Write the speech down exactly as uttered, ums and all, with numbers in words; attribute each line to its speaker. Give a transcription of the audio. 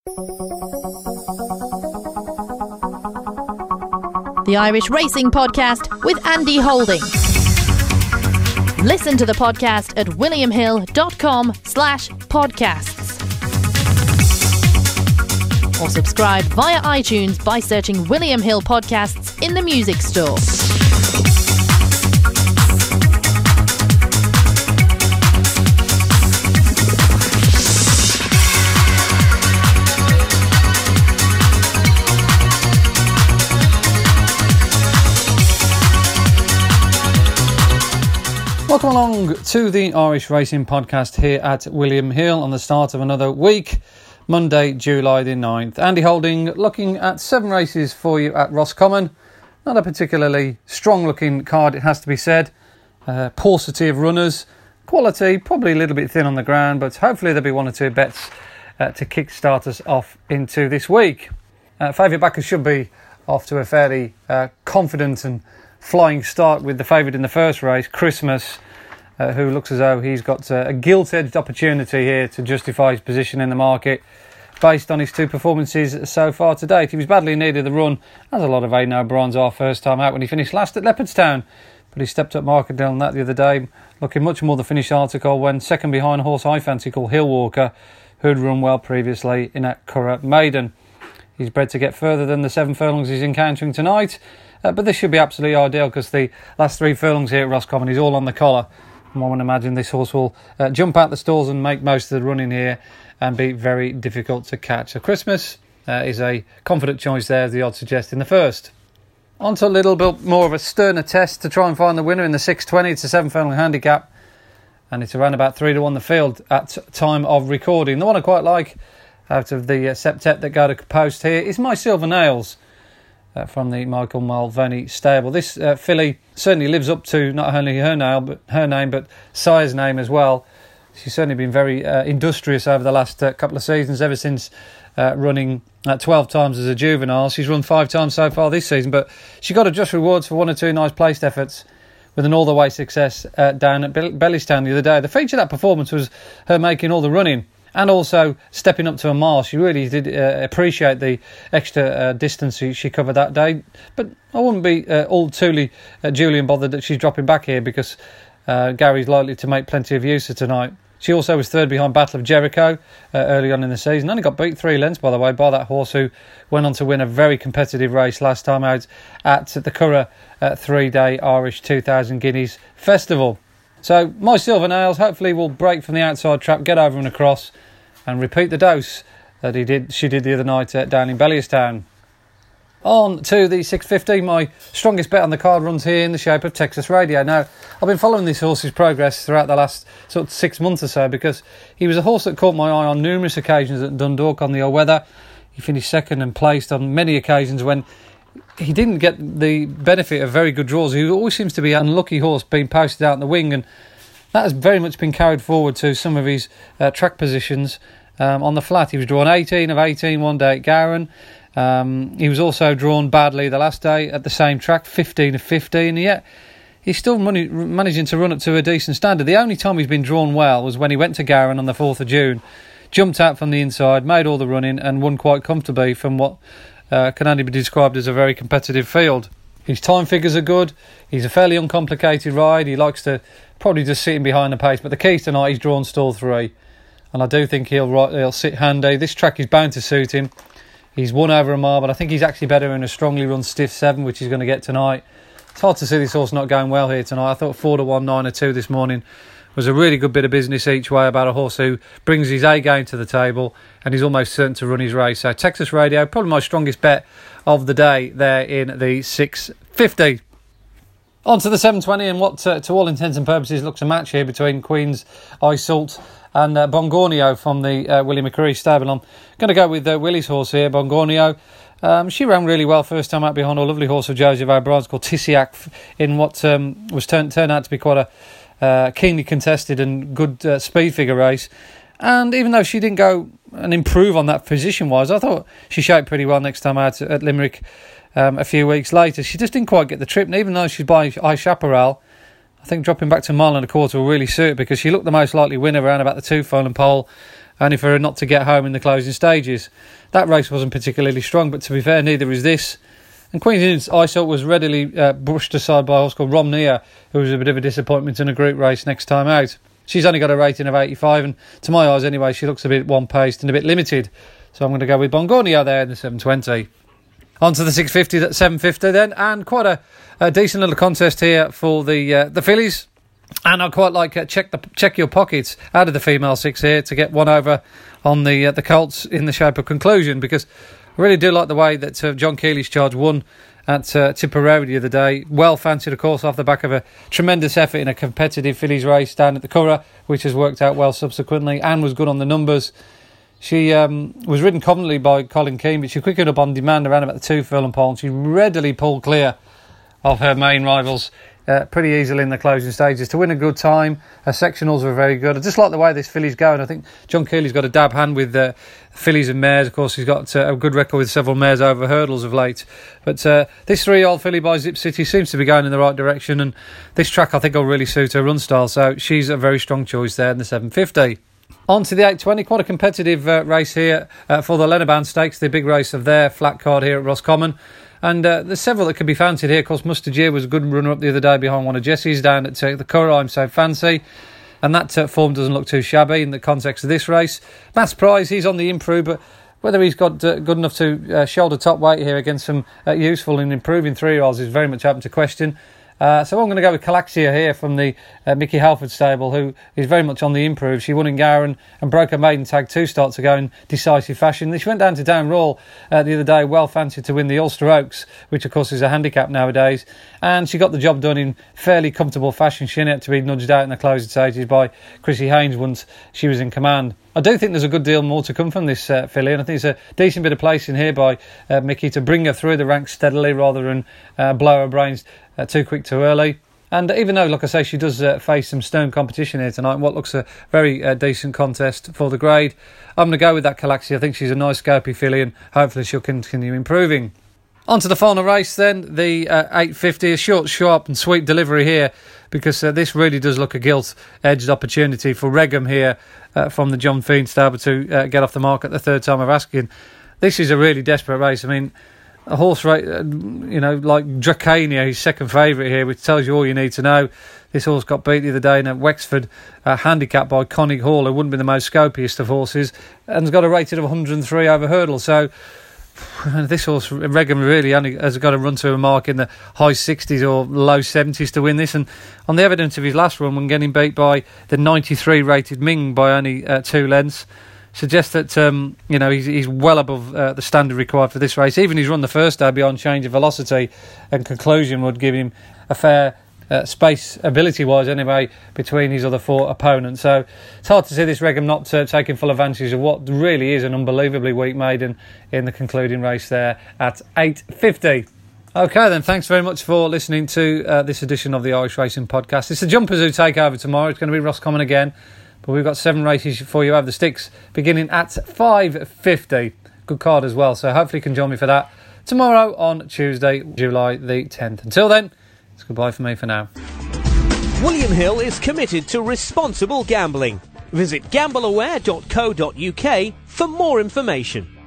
Speaker 1: The Irish Racing Podcast with Andy Holding. Listen to the podcast at williamhill.com slash podcasts. Or subscribe via iTunes by searching William Hill Podcasts in the music store.
Speaker 2: Welcome along to the Irish Racing Podcast here at William Hill on the start of another week, Monday, July the ninth. Andy Holding looking at seven races for you at Roscommon. Not a particularly strong looking card, it has to be said. Uh, paucity of runners, quality probably a little bit thin on the ground, but hopefully there'll be one or two bets uh, to kick-start us off into this week. Uh, favourite backers should be off to a fairly uh, confident and flying start with the favourite in the first race, Christmas, uh, who looks as though he's got uh, a gilt-edged opportunity here to justify his position in the market based on his two performances so far to date. He was badly in need of the run, as a lot of Aidan O'Brien's are first time out when he finished last at Leopardstown, but he stepped up markedly on that the other day, looking much more the finished article when second behind a horse I fancy called Hillwalker, who'd run well previously in at Curragh Maiden. He's bred to get further than the seven furlongs he's encountering tonight. Uh, but this should be absolutely ideal because the last three furlongs here at Roscommon is all on the collar. And one would imagine this horse will uh, jump out the stalls and make most of the running here and be very difficult to catch. So Christmas uh, is a confident choice there, as the odds suggest, in the first. On to a little bit more of a sterner test to try and find the winner in the six twenty. It's a seven furlong handicap and it's around about three to one the field at time of recording. The one I quite like out of the uh, septet that go to post here is My Silver Nails. Uh, from the Michael Mulvaney stable. This uh, filly certainly lives up to not only her name, but her name, but sire's name as well. She's certainly been very uh, industrious over the last uh, couple of seasons, ever since uh, running uh, twelve times as a juvenile. She's run five times so far this season, but she got a just rewards for one or two nice placed efforts with an all-the-way success uh, down at Be- Bellistown the other day. The feature of that performance was her making all the running and also stepping up to a mile. She really did uh, appreciate the extra uh, distance she, she covered that day. But I wouldn't be uh, all too uh, Julian bothered that she's dropping back here because uh, Gary's likely to make plenty of use of tonight. She also was third behind Battle of Jericho uh, early on in the season. Only got beat three lengths, by the way, by that horse who went on to win a very competitive race last time out at the Curragh uh, three-day Irish two thousand Guineas Festival. So My Silver Nails hopefully will break from the outside trap, get over and across, and repeat the dose that he did. She did the other night uh, down in Bellierstown. On to the six fifty. My strongest bet on the card runs here in the shape of Texas Radio. Now, I've been following this horse's progress throughout the last sort of six months or so because he was a horse that caught my eye on numerous occasions at Dundalk on the all-weather. He finished second and placed on many occasions when he didn't get the benefit of very good draws. He always seems to be an unlucky horse being posted out in the wing, and that has very much been carried forward to some of his uh, track positions um, on the flat. He was drawn eighteen of eighteen one day at Gowran. Um, he was also drawn badly the last day at the same track, fifteen of fifteen, and yet he's still money, managing to run up to a decent standard. The only time he's been drawn well was when he went to Gowran on the fourth of June, jumped out from the inside, made all the running and won quite comfortably from what Uh, can only be described as a very competitive field. His time figures are good. He's a fairly uncomplicated ride. He likes to probably just sit in behind the pace. But the key tonight, he's drawn stall three. And I do think he'll, he'll sit handy. This track is bound to suit him. He's won over a mile, but I think he's actually better in a strongly run stiff seven, which he's going to get tonight. It's hard to see this horse not going well here tonight. I thought four to one, nine to two this morning was a really good bit of business each way about a horse who brings his A game to the table and he's almost certain to run his race. So Texas Radio, probably my strongest bet of the day there in the six fifty. On to the seven twenty, and what uh, to all intents and purposes looks a match here between Queen's Eye Salt and uh, Bongornio from the uh, Willie McCurry stable. I'm going to go with uh, Willie's horse here, Bongornio. Um, she ran really well first time out behind a lovely horse of Joseph O'Brien's called Tissiac in what um, was turned turned out to be quite a uh, keenly contested and good uh, speed figure race. And even though she didn't go and improve on that position-wise, I thought she shaped pretty well next time out at Limerick um, a few weeks later. She just didn't quite get the trip, and even though she's by High Chaparral, I think dropping back to a mile and a quarter will really suit, because she looked the most likely winner around about the two furlong pole only for her not to get home in the closing stages. That race wasn't particularly strong, but to be fair, neither is this. And Queen's Inns, I thought, was readily uh, brushed aside by a horse called Romnea, who was a bit of a disappointment in a group race next time out. She's only got a rating of eighty-five, and to my eyes anyway, she looks a bit one-paced and a bit limited. So I'm going to go with Bongornia there in the seven twenty. On to the six fifty, that seven fifty then, and quite a, a decent little contest here for the uh, the fillies. And I quite like uh, check the check your pockets out of the female six here to get one over on the uh, the colts in the shape of Conclusion, because I really do like the way that uh, John Keely's Charge won at uh, Tipperary the other day. Well fancied, of course, off the back of a tremendous effort in a competitive fillies race down at the Curragh, which has worked out well subsequently and was good on the numbers. She um, was ridden confidently by Colin Keane, but she quickened up on demand around about the two furlong pole, and she readily pulled clear of her main rivals uh, pretty easily in the closing stages to win a good time. Her sectionals were very good. I just like the way this filly's going. I think John Keely's got a dab hand with uh, fillies and mares. Of course, he's got uh, a good record with several mares over hurdles of late. But uh, this three-year-old filly by Zip City seems to be going in the right direction, and this track I think will really suit her run style. So she's a very strong choice there in the seven fifty. On to the eight twenty, quite a competitive uh, race here uh, for the Lenaban Stakes, the big race of their flat card here at Roscommon. And uh, there's several that could be fancied here. Of course, Mustard Year was a good runner-up the other day behind one of Jesse's down at uh, the Curragh, I'm So Fancy. And that uh, form doesn't look too shabby in the context of this race. Mass Prize, he's on the improve, but whether he's got uh, good enough to uh, shoulder top weight here against some uh, useful and improving three-year-olds is very much open to question. Uh, so I'm going to go with Calaxia here from the uh, Mickey Halford stable, who is very much on the improve. She won in Gowran and broke her maiden tag two starts ago in decisive fashion. She went down to Down Royal uh, the other day, well fancied to win the Ulster Oaks, which of course is a handicap nowadays. And she got the job done in fairly comfortable fashion. She didn't have to be nudged out in the closing stages by Chrissy Haynes once she was in command. I do think there's a good deal more to come from this uh, filly, and I think it's a decent bit of placing here by uh, Mickey to bring her through the ranks steadily rather than uh, blow her brains uh, too quick too early. And even though, like I say, she does uh, face some stern competition here tonight, what looks a very uh, decent contest for the grade, I'm going to go with that Calaxia. I think she's a nice scopy filly, and hopefully she'll continue improving. On to the final race then, the uh, eight fifty, a short, sharp and sweet delivery here, because uh, this really does look a gilt-edged opportunity for Regham here uh, from the John Fiend stable to uh, get off the mark at the third time of asking. This is a really desperate race. I mean, a horse, ra- uh, you know, like Dracania, his second favourite here, which tells you all you need to know. This horse got beat the other day in at Wexford, uh, handicapped by Conig Hall, who wouldn't be the most scopiest of horses, and has got a rating of one hundred and three over hurdle. So this horse, Regham, really only has got to run to a mark in the high sixties or low seventies to win this. And on the evidence of his last run, when getting beat by the ninety-three rated Ming by only uh, two lengths, suggests that um, you know he's, he's well above uh, the standard required for this race. Even his run the first day beyond change of velocity and Conclusion would give him a fair uh, space, ability-wise anyway, between his other four opponents. So it's hard to see this Regham not uh, taking full advantage of what really is an unbelievably weak maiden in the concluding race there at eight fifty. OK then, thanks very much for listening to uh, this edition of the Irish Racing Podcast. It's the Jumpers who take over tomorrow. It's going to be Roscommon again. But we've got seven races for you over the sticks, beginning at five fifty. Good card as well, so hopefully you can join me for that tomorrow on Tuesday, July the tenth. Until then, it's goodbye for me for now.
Speaker 3: William Hill is committed to responsible gambling. Visit gamble aware dot co dot uk for more information.